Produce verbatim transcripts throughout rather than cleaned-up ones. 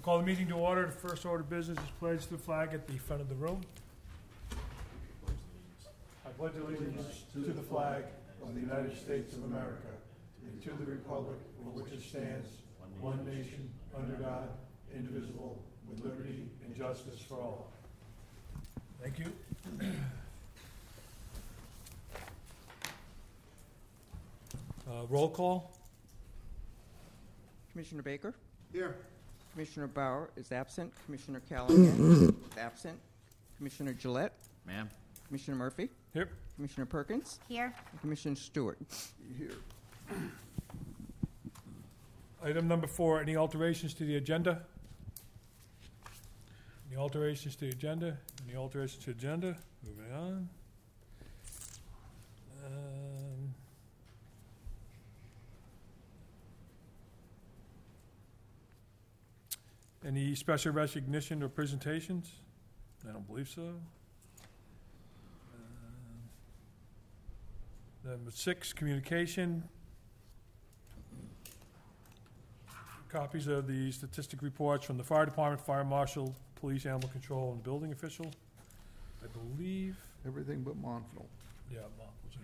Call the meeting to order. The first order of business is pledge to the flag at the front of the room. I pledge allegiance to the flag of the United States of America and to the republic for which it stands, one nation, under God, indivisible, with liberty and justice for all. Thank you. Uh, roll call. Commissioner Baker? Here. Commissioner Bauer is absent. Commissioner Callahan is absent. Commissioner Gillette? Ma'am. Commissioner Murphy? Here. Commissioner Perkins? Here. And Commissioner Stewart? Here. Item number four, any alterations to the agenda? Any alterations to the agenda? Any alterations to the agenda? Moving on. Um, Any special recognition or presentations? I don't believe so. Um, Number six, communication. Copies of the statistic reports from the fire department, fire marshal, police, animal control, and building official. I believe, Everything but Montville. yeah, Mark was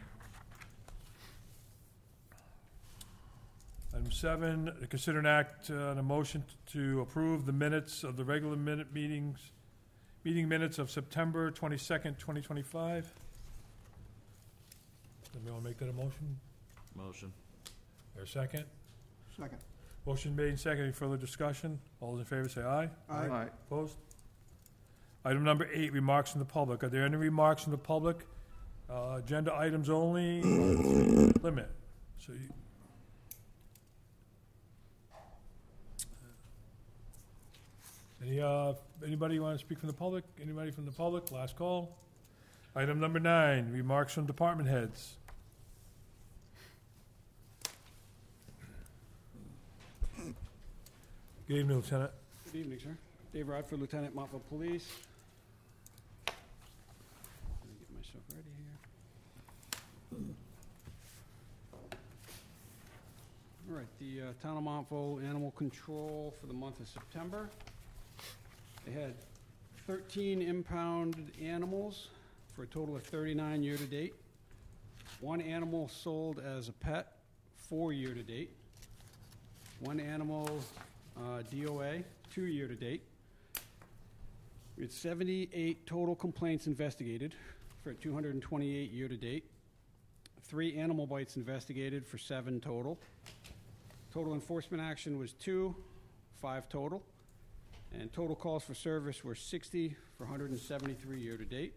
in. Item seven, to consider an act uh, on a motion to approve the minutes of the regular minute meetings, meeting minutes of September twenty-second, twenty twenty-five. Anybody want to make that a motion? Motion. Or a second? Second. Motion made and seconded. Any further discussion? All those in favor say aye. Aye. Opposed? Item number eight, remarks from the public. Are there any remarks from the public? Uh, agenda items only, limit. So you. Any, uh, anybody want to speak from the public? Anybody from the public? Last call. Item number nine, remarks from department heads. Good evening, Lieutenant. Good evening, sir. Dave Rodford, Lieutenant, Montville Police. Let me get myself ready here. All right, the uh, Town of Montville Animal Control for the month of September. They had thirteen impounded animals for a total of thirty-nine year-to-date. One animal sold as a pet, four year-to-date. One animal Uh, D O A, two year-to-date. We had seventy-eight total complaints investigated for two hundred twenty-eight year-to-date. Three animal bites investigated for seven total. Total enforcement action was two, five total. And total calls for service were sixty for one hundred seventy-three year-to-date.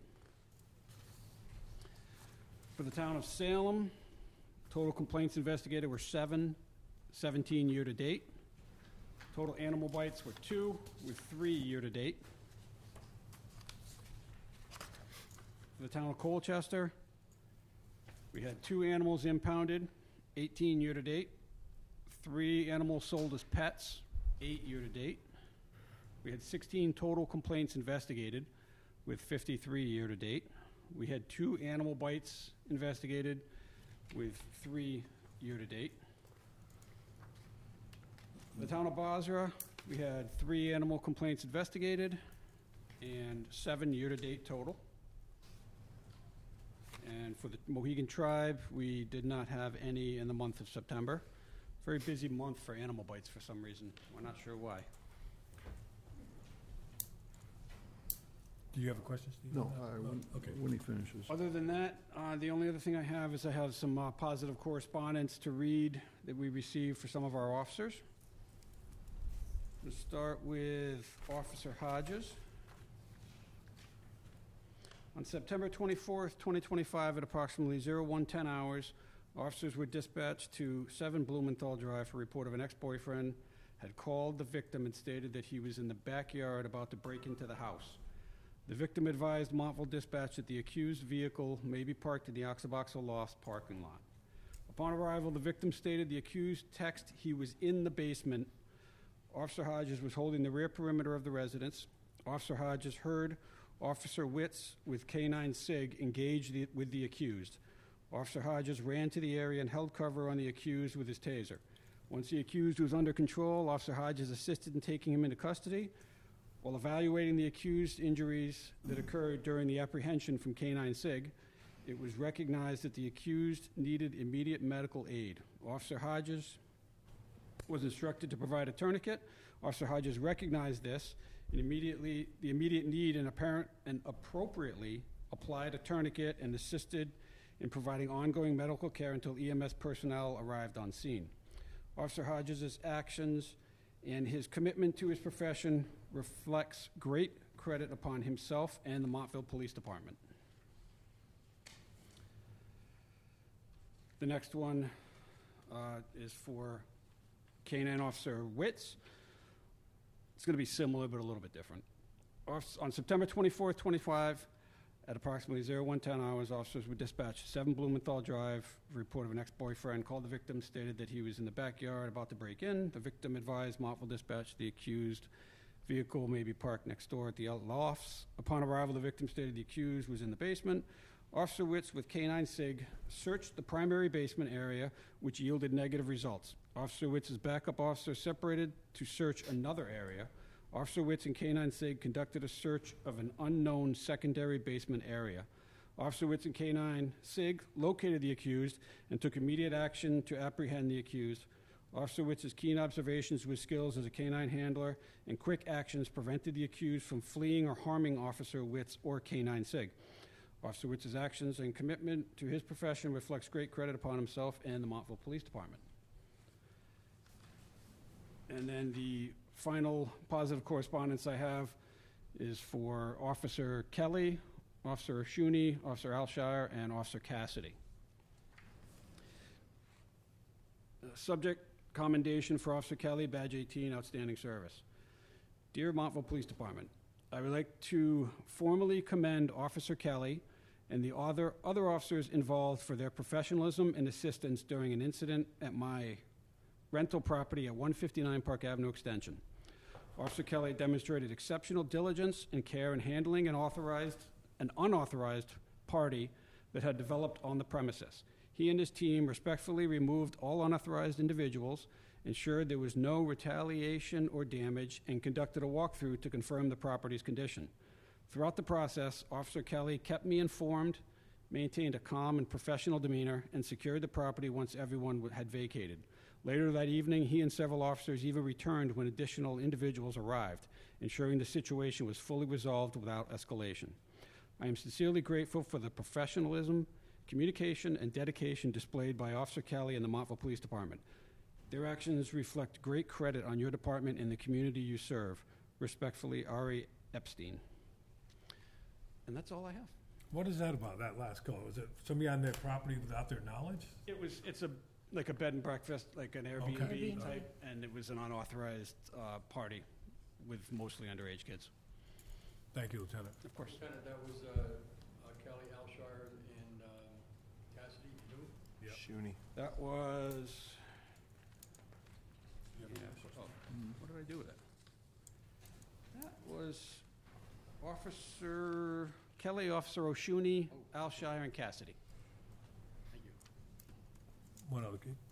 For the town of Salem, total complaints investigated were seven, seventeen year-to-date. Total animal bites were two, with three year-to-date. For the town of Colchester, we had two animals impounded, eighteen year-to-date. Three animals sold as pets, eight year-to-date. We had sixteen total complaints investigated, with fifty-three year-to-date. We had two animal bites investigated, with three year-to-date. The town of Basra, we had three animal complaints investigated and seven year-to-date total. And for the Mohegan tribe, we did not have any in the month of September. Very busy month for animal bites for some reason. We're not sure why. Do you have a question, Steve? No, I- when, Okay. when he finishes. Other than that, uh, the only other thing I have is I have some uh, positive correspondence to read that we received for some of our officers. Let's start with Officer Hodges. On September twenty-fourth, twenty twenty-five, at approximately oh one ten hours, officers were dispatched to seven Blumenthal Drive for a report of an ex-boyfriend had called the victim and stated that he was in the backyard about to break into the house. The victim advised Montville Dispatch that the accused vehicle may be parked in the Oxaboxo Loft parking lot. Upon arrival, the victim stated the accused text he was in the basement. Officer Hodges was holding the rear perimeter of the residence. Officer Hodges heard Officer Witz with K nine SIG engage the, with the accused. Officer Hodges ran to the area and held cover on the accused with his taser. Once the accused was under control, Officer Hodges assisted in taking him into custody. While evaluating the accused injuries that occurred during the apprehension from Canine SIG, it was recognized that the accused needed immediate medical aid. Officer Hodges was instructed to provide a tourniquet. Officer Hodges recognized this and immediately the immediate need and apparent and appropriately applied a tourniquet and assisted in providing ongoing medical care until E M S personnel arrived on scene. Officer Hodges' actions and his commitment to his profession reflects great credit upon himself and the Montville Police Department. The next one uh, is for Canine Officer Witz. It's going to be similar but a little bit different. Off- on September twenty-fourth, twenty-five, at approximately oh one ten hours, officers were dispatched to seven Blumenthal Drive. A report of an ex-boyfriend called the victim, stated that he was in the backyard about to break in. The victim advised Montville Dispatch the accused vehicle may be parked next door at the lofts. Upon arrival, the victim stated the accused was in the basement. Officer Witz with Canine SIG searched the primary basement area, which yielded negative results. Officer Witz's backup officer separated to search another area. Officer Witz and Canine SIG conducted a search of an unknown secondary basement area. Officer Witz and Canine SIG located the accused and took immediate action to apprehend the accused. Officer Witz's keen observations with skills as a canine handler and quick actions prevented the accused from fleeing or harming Officer Witz or Canine SIG. Officer Witz's actions and commitment to his profession reflects great credit upon himself and the Montville Police Department. And then the final positive correspondence I have is for Officer Kelly, Officer Shuney, Officer Alshire, and Officer Cassidy. Uh, subject, commendation for Officer Kelly, Badge eighteen, outstanding service. Dear Montville Police Department, I would like to formally commend Officer Kelly and the other, other officers involved for their professionalism and assistance during an incident at my rental property at one fifty-nine Park Avenue Extension. Officer Kelly demonstrated exceptional diligence and care in handling an authorized, an unauthorized party that had developed on the premises. He and his team respectfully removed all unauthorized individuals, ensured there was no retaliation or damage, and conducted a walkthrough to confirm the property's condition. Throughout the process, Officer Kelly kept me informed, maintained a calm and professional demeanor, and secured the property once everyone had vacated. Later that evening, he and several officers even returned when additional individuals arrived, ensuring the situation was fully resolved without escalation. I am sincerely grateful for the professionalism, communication, and dedication displayed by Officer Kelly and the Montville Police Department. Their actions reflect great credit on your department and the community you serve. Respectfully, Ari Epstein. And that's all I have. What is that about, that last call? Is it somebody on their property without their knowledge? It was, it's a, like a bed and breakfast, like an Okay. Airbnb type, and it was an unauthorized uh, party with mostly underage kids. Thank you, Lieutenant. Of course. Lieutenant, that was uh, uh, Kelly, Alshire, and um, Cassidy, you? Yep. Shuney. That was, yeah, oh, what did I do with it? That was Officer Kelly, Officer O'Shuney, Alshire, and Cassidy. Thank you. One other key.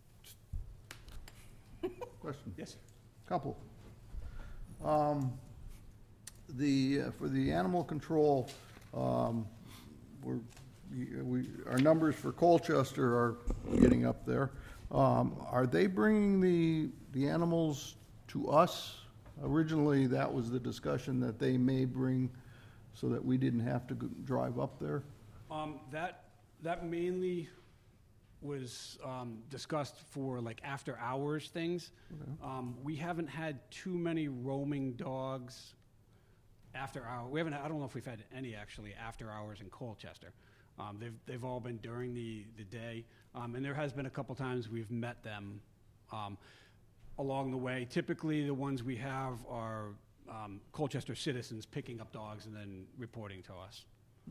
Question? Yes, sir. Couple. Um, The, uh, for the animal control, um, we're, we, our numbers for Colchester are getting up there. Um, Are they bringing the, the animals to us? Originally, that was the discussion that they may bring so that we didn't have to go- drive up there. Um, that, that mainly was, um, discussed for like after-hours things. Okay. Um, we haven't had too many roaming dogs after hour. We haven't, I don't know if we've had any actually after hours in Colchester. Um, they've, they've all been during the, the day. Um, and there has been a couple times we've met them, um, along the way. Typically, the ones we have are, um, Colchester citizens picking up dogs and then reporting to us.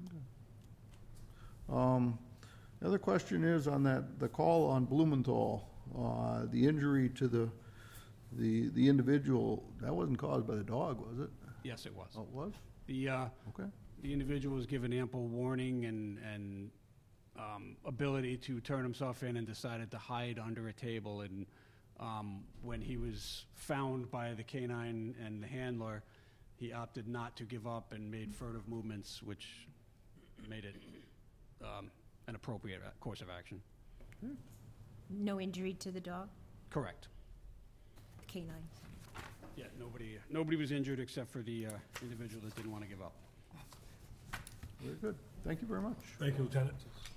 Um, The other question is on that, the call on Blumenthal, uh, the injury to the, the, the individual, that wasn't caused by the dog, was it? Yes, it was. Oh, it was? The, uh, Okay. the individual was given ample warning and, and um, ability to turn himself in and decided to hide under a table and Um, When he was found by the canine and the handler, he opted not to give up and made furtive movements, which made it um, an appropriate a- course of action. No injury to the dog, Correct. the canine? Yeah, nobody, nobody was injured except for the uh, individual that didn't want to give up. Very good. Thank you very much. Thank you, Lieutenant.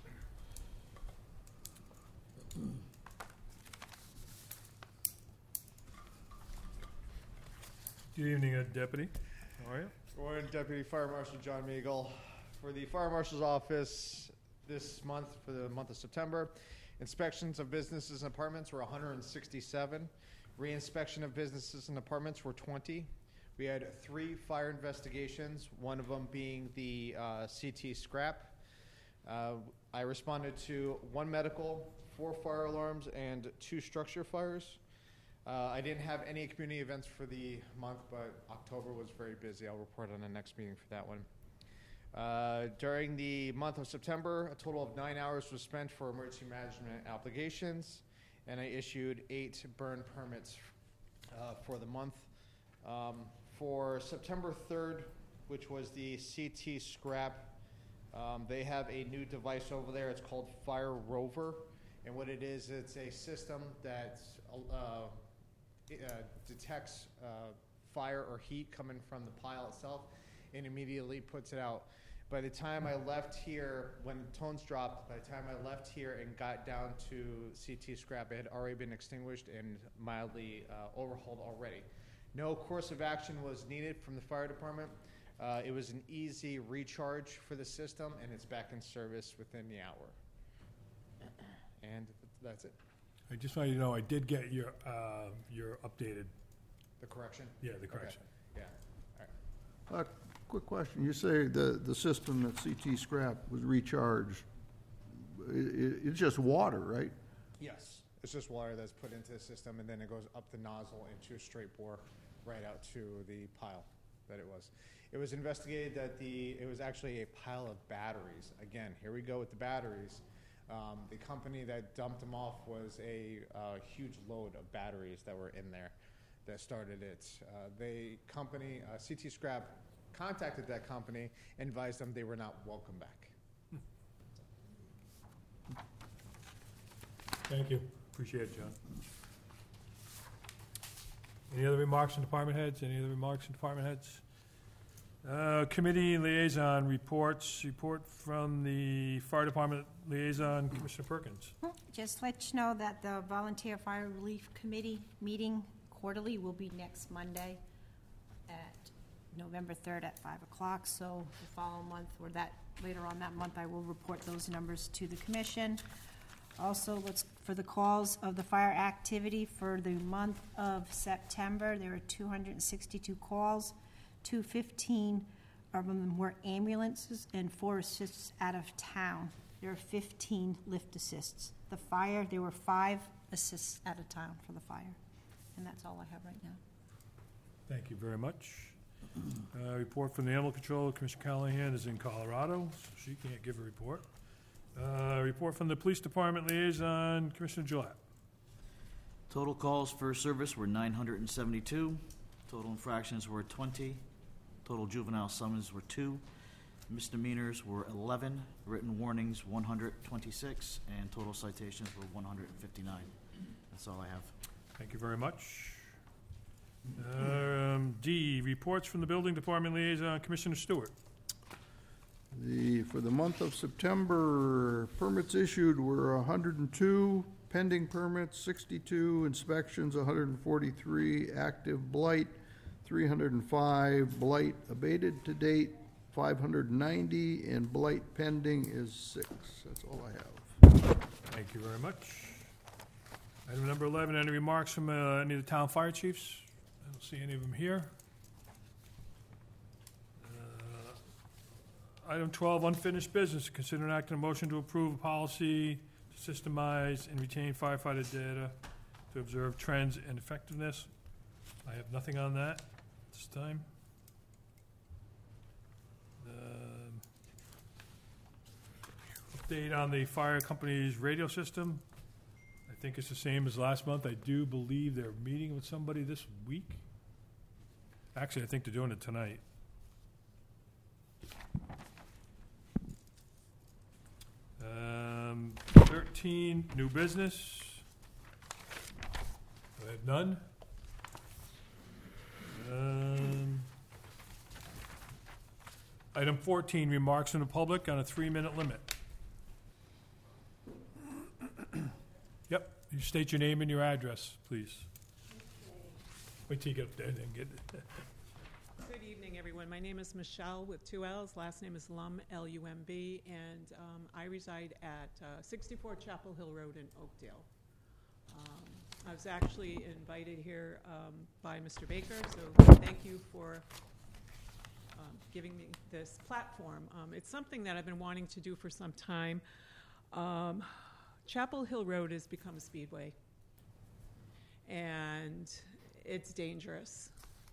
Good evening, uh, Deputy. How are you? Warren Deputy Fire Marshal John Meagle. For the Fire Marshal's Office this month, for the month of September, inspections of businesses and apartments were one hundred sixty-seven. Reinspection of businesses and apartments were twenty. We had three fire investigations, one of them being the uh, C T scrap. Uh, I responded to one medical, four fire alarms, and two structure fires. Uh, I didn't have any community events for the month, but October was very busy. I'll report on the next meeting for that one. Uh, during the month of September, a total of nine hours was spent for emergency management obligations, and I issued eight burn permits uh, for the month. Um, for September third, which was the C T scrap, um, they have a new device over there. It's called Fire Rover, and what it is, it's a system that uh, it, uh, detects uh, fire or heat coming from the pile itself and immediately puts it out. By the time I left here, when the tones dropped, by the time I left here and got down to C T scrap, it had already been extinguished and mildly uh, overhauled already. No course of action was needed from the fire department. Uh, it was an easy recharge for the system, and it's back in service within the hour. And that's it. I just want you to know, I did get your, uh, your updated, The correction? yeah, the correction. Okay. Yeah. All right. Uh, Quick question. You say the, the system that C T scrap was recharged. I- I- It's just water, right? Yes. It's just water that's put into the system, and then it goes up the nozzle into a straight bore right out to the pile that it was. It was investigated that the it was actually a pile of batteries. Again, here we go with the batteries. Um, the company that dumped them off was a uh, huge load of batteries that were in there that started it. Uh, the company, uh, C T Scrap, contacted that company and advised them they were not welcome back. Thank you. Appreciate it, John. Any other remarks from department heads? Any other remarks from department heads? Uh, Committee liaison reports. Report from the Fire Department liaison, Commissioner Perkins. Just let you know that the Volunteer Fire Relief Committee meeting quarterly will be next Monday at November third at five o'clock. So the following month, or that, later on that month, I will report those numbers to the commission. Also, let's, for the calls of the fire activity for the month of September, there were two hundred sixty-two calls. two hundred fifteen of them were ambulances and four assists out of town. There were fifteen lift assists. The fire, there were five assists out of town for the fire. And that's all I have right now. Thank you very much. Uh, Report from the Animal Control, Commissioner Callahan is in Colorado, so she can't give a report. Uh, Report from the Police Department liaison, Commissioner Gillette. Total calls for service were nine hundred seventy-two. Total infractions were twenty. Total juvenile summons were two. Misdemeanors were eleven. Written warnings, one hundred twenty-six. And total citations were one hundred fifty-nine. That's all I have. Thank you very much. Um, D, reports from the Building Department liaison, Commissioner Stewart. The, for the month of September, permits issued were one hundred two, pending permits sixty-two, inspections one hundred forty-three, active blight three hundred five, blight abated to date five hundred ninety, and blight pending is six. That's all I have. Thank you very much. Item number eleven, any remarks from uh, any of the town fire chiefs? I don't see any of them here. Uh, Item twelve, unfinished business. Consider an act on a motion to approve a policy to systemize and retain firefighter data to observe trends and effectiveness. I have nothing on that this time. Um, Update on the fire company's radio system. I think it's the same as last month. I do believe they're meeting with somebody this week. Actually, I think they're doing it tonight. Um, thirteen, new business. I have none. Um, item fourteen, remarks from the public on a three-minute limit. Yep, you state your name and your address, please. Wait till you get up there and then get it. Good evening, everyone. My name is Michelle with two L's. Last name is Lum, L U M B, and um, I reside at uh, sixty-four Chapel Hill Road in Oakdale. Um, I was actually invited here um, by Mister Baker, so thank you for um, giving me this platform. Um, it's something that I've been wanting to do for some time. Um, Chapel Hill Road has become a speedway, and it's dangerous.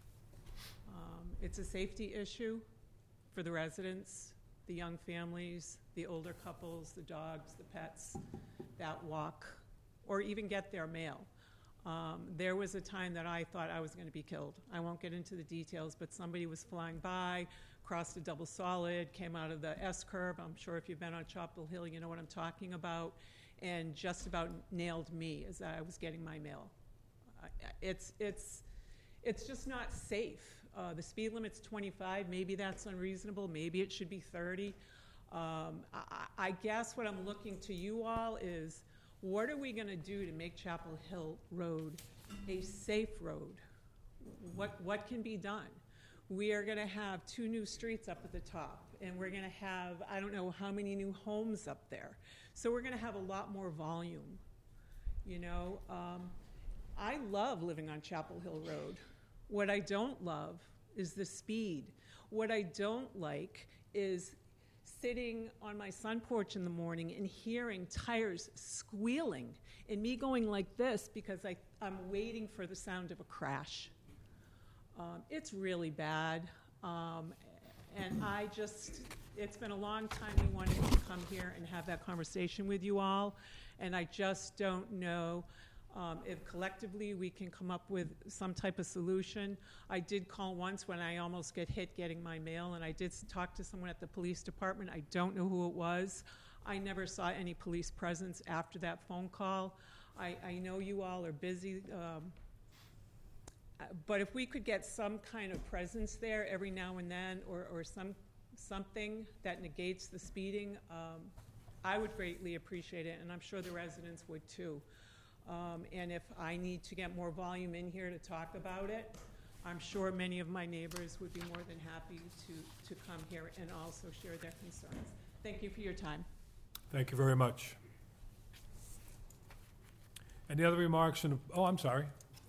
Um, it's a safety issue for the residents, the young families, the older couples, the dogs, the pets that walk or even get their mail. Um, there was a time that I thought I was going to be killed. I won't get into the details, but somebody was flying by, crossed a double solid, came out of the S-curve. I'm sure if you've been on Chapel Hill, you know what I'm talking about, and just about nailed me as I was getting my mail. I, it's, it's, it's just not safe. Uh, the speed limit's twenty-five. Maybe that's unreasonable. Maybe it should be thirty. Um, I, I guess what I'm looking to you all is, what are we going to do to make Chapel Hill Road a safe road? What, what can be done? We are going to have two new streets up at the top, and we're going to have, I don't know how many new homes up there. So we're going to have a lot more volume. You know, um, I love living on Chapel Hill Road. What I don't love is the speed. What I don't like is sitting on my sun porch in the morning and hearing tires squealing and me going like this because I, I'm waiting for the sound of a crash. Um, it's really bad. Um, and I just, it's been a long time me wanting to come here and have that conversation with you all. And I just don't know Um, if collectively we can come up with some type of solution. I did call once when I almost get hit getting my mail, and I did talk to someone at the police department. I don't know who it was. I never saw any police presence after that phone call. I, I know you all are busy, um, but if we could get some kind of presence there every now and then, or, or some something that negates the speeding, um, I would greatly appreciate it, and I'm sure the residents would too. Um, and if I need to get more volume in here to talk about it, I'm sure many of my neighbors would be more than happy to, to come here and also share their concerns. Thank you for your time. Thank you very much. Any other remarks? In the, oh, I'm sorry.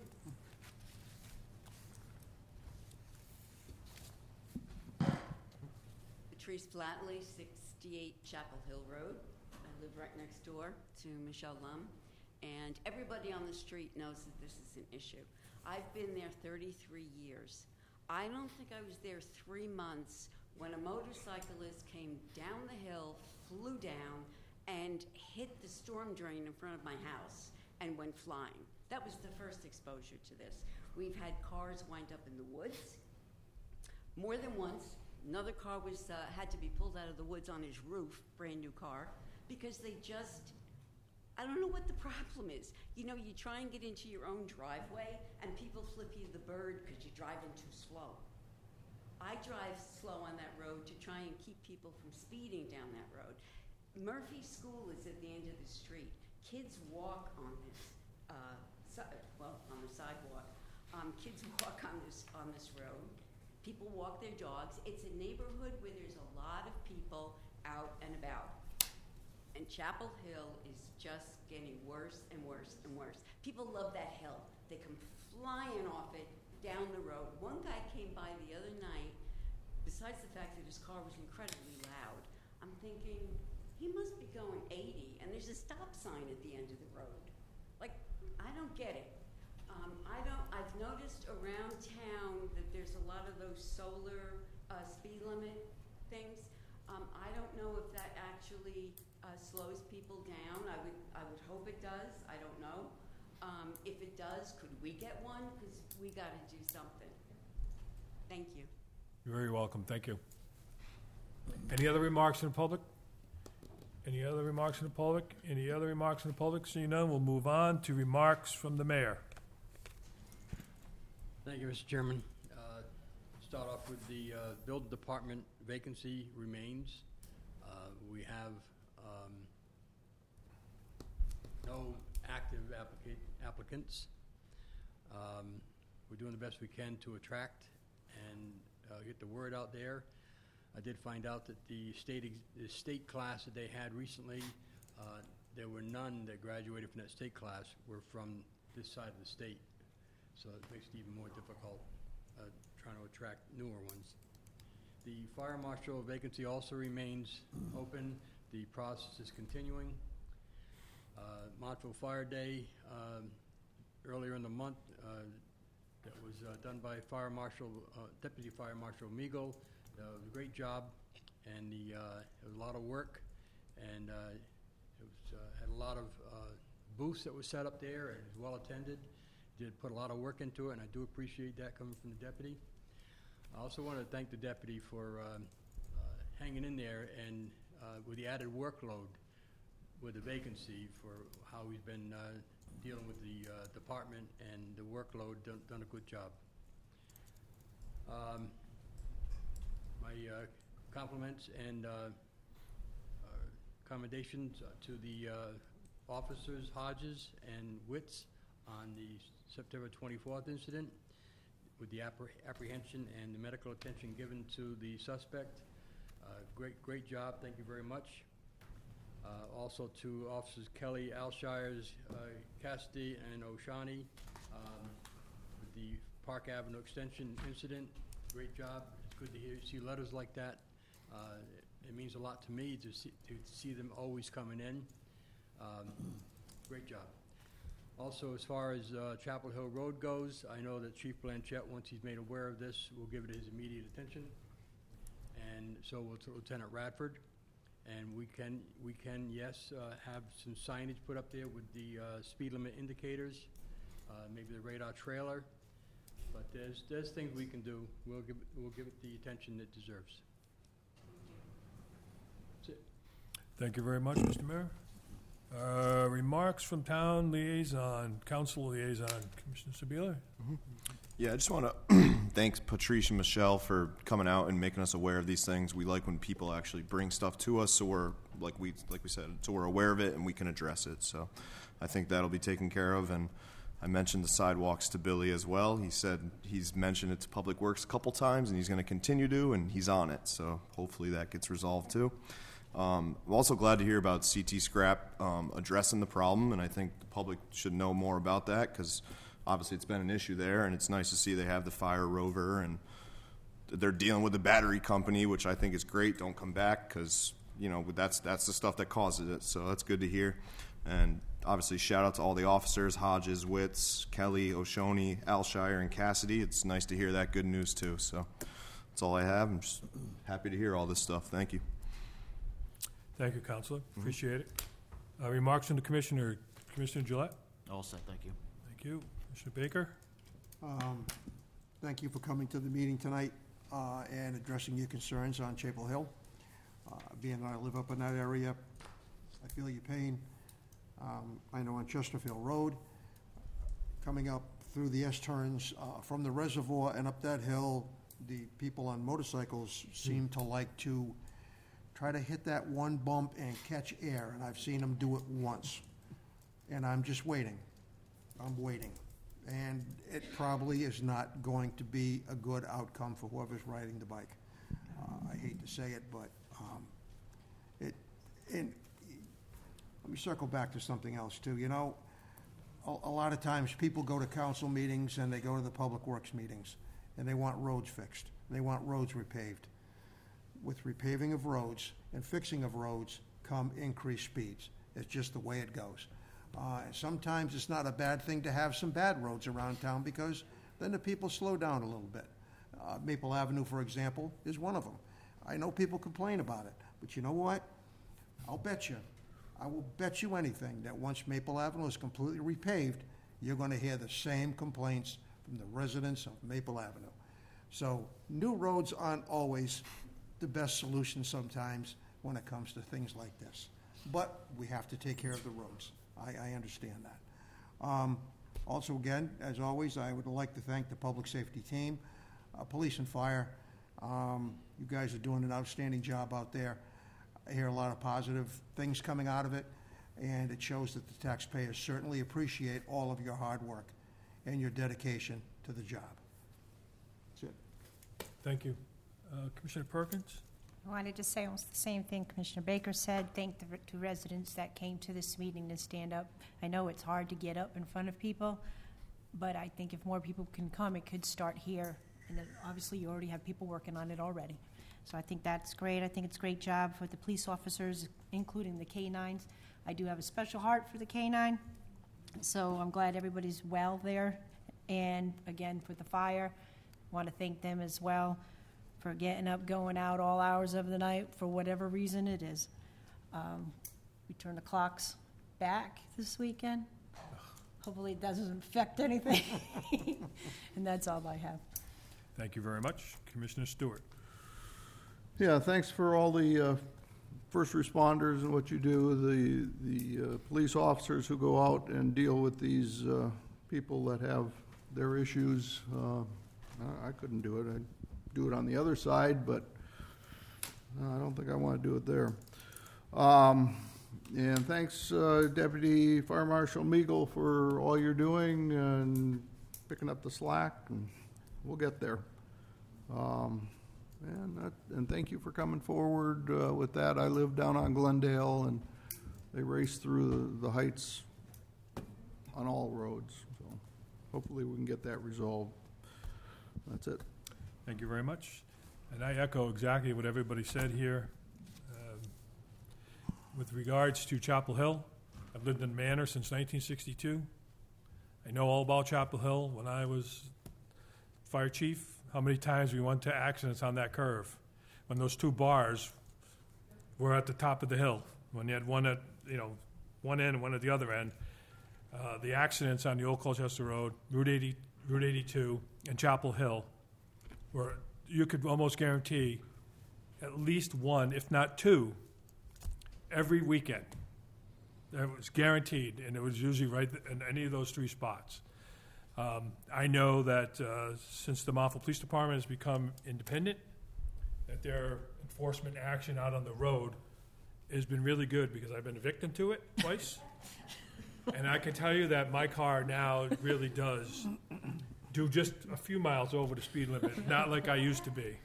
Patrice Flatley, sixty-eight Chapel Hill Road. I live right next door to Michelle Lum. And everybody on the street knows that this is an issue. I've been there thirty-three years. I don't think I was there three months when a motorcyclist came down the hill, flew down, and hit the storm drain in front of my house and went flying. That was the first exposure to this. We've had cars wind up in the woods. More than once, another car was uh, had to be pulled out of the woods on his roof, brand new car, because they just, I don't know what the problem is. You know, you try and get into your own driveway, and people flip you the bird because you're driving too slow. I drive slow on that road to try and keep people from speeding down that road. Murphy School is at the end of the street. Kids walk on this, uh, si well, on the sidewalk. Um, kids walk on this on this road. People walk their dogs. It's a neighborhood where there's a lot of people out and about. And Chapel Hill is just getting worse and worse and worse. People love that hill. They come flying off it down the road. One guy came by the other night, besides the fact that his car was incredibly loud, I'm thinking, he must be going eighty, and there's a stop sign at the end of the road. Like, I don't get it. Um, I don't, I've noticed around town that there's a lot of those solar uh, speed limit things. Um, I don't know if that actually uh, slows people down. I would, I would hope it does. I don't know. Um, if it does, could we get one? Because we got to do something. Thank you. You're very welcome, thank you. Any other remarks from the public? Any other remarks from the public? Any other remarks from the public? Seeing none, we'll move on to remarks from the mayor. Thank you, Mister Chairman. Uh, Start off with the uh, building department vacancy remains. Uh, We have um, no active applica- applicants. Um, We're doing the best we can to attract and uh, get the word out there. I did find out that the state ex- the state class that they had recently, uh, there were none that graduated from that state class were from this side of the state. So it makes it even more difficult uh, trying to attract newer ones. The fire marshal vacancy also remains open. The process is continuing. Uh, Montville Fire Day, um, earlier in the month, uh, that was uh, done by Fire Marshal, uh, Deputy Fire Marshal Meagle. Uh, it was a great job, and the, uh, it was a lot of work, and uh, it was, uh, had a lot of uh, booths that were set up there, and it was well attended. Did put a lot of work into it, and I do appreciate that coming from the deputy. I also want to thank the deputy for um, uh, hanging in there and uh, with the added workload with the vacancy, for how he's been uh, dealing with the uh, department and the workload, done, done a good job. Um, my uh, compliments and uh, uh, commendations to the uh, officers Hodges and Witts on the September twenty-fourth incident, with the appreh- apprehension and the medical attention given to the suspect. Uh, great, great job. Thank you very much. Uh, also to Officers Kelly, Alshires, uh, Cassidy, and O'Shawney um, with the Park Avenue Extension incident. Great job. It's good to hear, see letters like that. Uh, it means a lot to me to see, to see them always coming in. Um, great job. Also, as far as uh, Chapel Hill Road goes, I know that Chief Blanchett, once he's made aware of this, will give it his immediate attention. And so will Lieutenant Radford. And we can, we can, yes, uh, have some signage put up there with the uh, speed limit indicators, uh, maybe the radar trailer. But there's, there's things we can do. We'll give, it- we'll give it the attention it deserves. That's it. Thank you very much, Mister Mayor. Uh, Remarks from town liaison, council liaison, Commissioner Sabila? Yeah, I just want to thank Patrice and Michelle for coming out and making us aware of these things. We like when people actually bring stuff to us, so we're like we like we said, so we're aware of it and we can address it. So I think that'll be taken care of. And I mentioned the sidewalks to Billy as well. He said he's mentioned it to Public Works a couple times, and he's going to continue to, and he's on it. So hopefully that gets resolved too. Um, I'm also glad to hear about C T Scrap um, addressing the problem, and I think the public should know more about that because obviously it's been an issue there, and it's nice to see they have the Fire Rover, and they're dealing with the battery company, which I think is great. Don't come back because, you know, that's that's the stuff that causes it, so that's good to hear. And obviously shout out to all the officers, Hodges, Witts, Kelly, O'Shawney, Alshire, and Cassidy. It's nice to hear that good news too. So that's all I have. I'm just happy to hear all this stuff. Thank you. Thank you, Counselor. Appreciate it. Uh, Remarks from the Commissioner, Commissioner Gillette? All set, thank you. Thank you. Commissioner Baker? Um, Thank you for coming to the meeting tonight uh, and addressing your concerns on Chapel Hill. Uh, Being that I live up in that area, I feel your pain. Um, I know on Chesterfield Road, coming up through the S-turns uh, from the reservoir and up that hill, the people on motorcycles seem to like to try to hit that one bump and catch air, and I've seen them do it once. And I'm just waiting. I'm waiting. And it probably is not going to be a good outcome for whoever's riding the bike. Uh, I hate to say it, but um, it, and let me circle back to something else too. You know, a, a lot of times people go to council meetings and they go to the public works meetings and they want roads fixed. They want roads repaved. With repaving of roads and fixing of roads come increased speeds. It's just the way it goes. Uh, sometimes it's not a bad thing to have some bad roads around town because then the people slow down a little bit. Uh, Maple Avenue, for example, is one of them. I know people complain about it, but you know what? I'll bet you, I will bet you anything that once Maple Avenue is completely repaved, you're gonna hear the same complaints from the residents of Maple Avenue. So, new roads aren't always the best solution sometimes when it comes to things like this. But we have to take care of the roads. I, I understand that. Um, also, again, as always, I would like to thank the public safety team, uh, police and fire. Um, you guys are doing an outstanding job out there. I hear a lot of positive things coming out of it, and it shows that the taxpayers certainly appreciate all of your hard work and your dedication to the job. That's it. Thank you. Uh, Commissioner Perkins? I wanted to say almost the same thing Commissioner Baker said. Thank the two residents that came to this meeting to stand up. I know it's hard to get up in front of people, but I think if more people can come, it could start here. And then obviously you already have people working on it already. So I think that's great. I think it's a great job for the police officers, including the K nines. I do have a special heart for the K nine, so I'm glad everybody's well there. And again, for the fire, want to thank them as well for getting up, going out all hours of the night for whatever reason it is. Um, we turn the clocks back this weekend. Hopefully it doesn't affect anything. And that's all I have. Thank you very much. Commissioner Stewart? Yeah, thanks for all the uh, first responders and what you do, the, the uh, police officers who go out and deal with these uh, people that have their issues. Uh, I I couldn't do it. I'd do it on the other side, but uh, I don't think I want to do it there. Um, and thanks, uh, Deputy Fire Marshal Meagle, for all you're doing and picking up the slack, and we'll get there. Um, And, that, and thank you for coming forward uh, with that. I live down on Glendale, and they race through the, the heights on all roads. So hopefully we can get that resolved. That's it. Thank you very much. And I echo exactly what everybody said here. Um, with regards to Chapel Hill, I've lived in Manor since nineteen sixty-two. I know all about Chapel Hill. When I was fire chief, how many times we went to accidents on that curve when those two bars were at the top of the hill, when you had one at, you know, one end and one at the other end. Uh, the accidents on the old Colchester Road, Route eighty, Route eighty-two, and Chapel Hill were, you could almost guarantee at least one, if not two, every weekend. It was guaranteed, and it was usually right in any of those three spots. Um, I know that uh, since the Montville Police Department has become independent, that their enforcement action out on the road has been really good, because I've been a victim to it twice. And I can tell you that my car now really does do just a few miles over the speed limit, not like I used to be.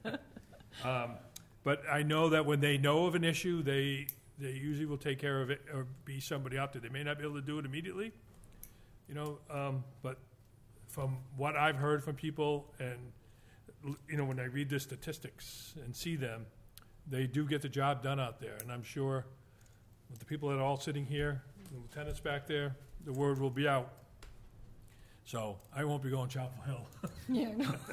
um, but I know that when they know of an issue, they they usually will take care of it, or be somebody out there. They may not be able to do it immediately, you know, um, but from what I've heard from people, and, you know, when I read the statistics and see them, they do get the job done out there. And I'm sure with the people that are all sitting here, the lieutenants back there, the word will be out. So I won't be going Chapel Hill. Yeah.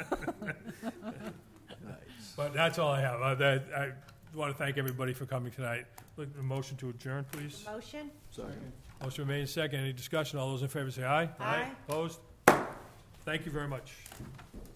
But that's all I have. Uh, that, I want to thank everybody for coming tonight. Look, a motion to adjourn, please. Motion? Second. Motion made second. Any discussion? All those in favor say aye. Aye. Opposed? Thank you very much.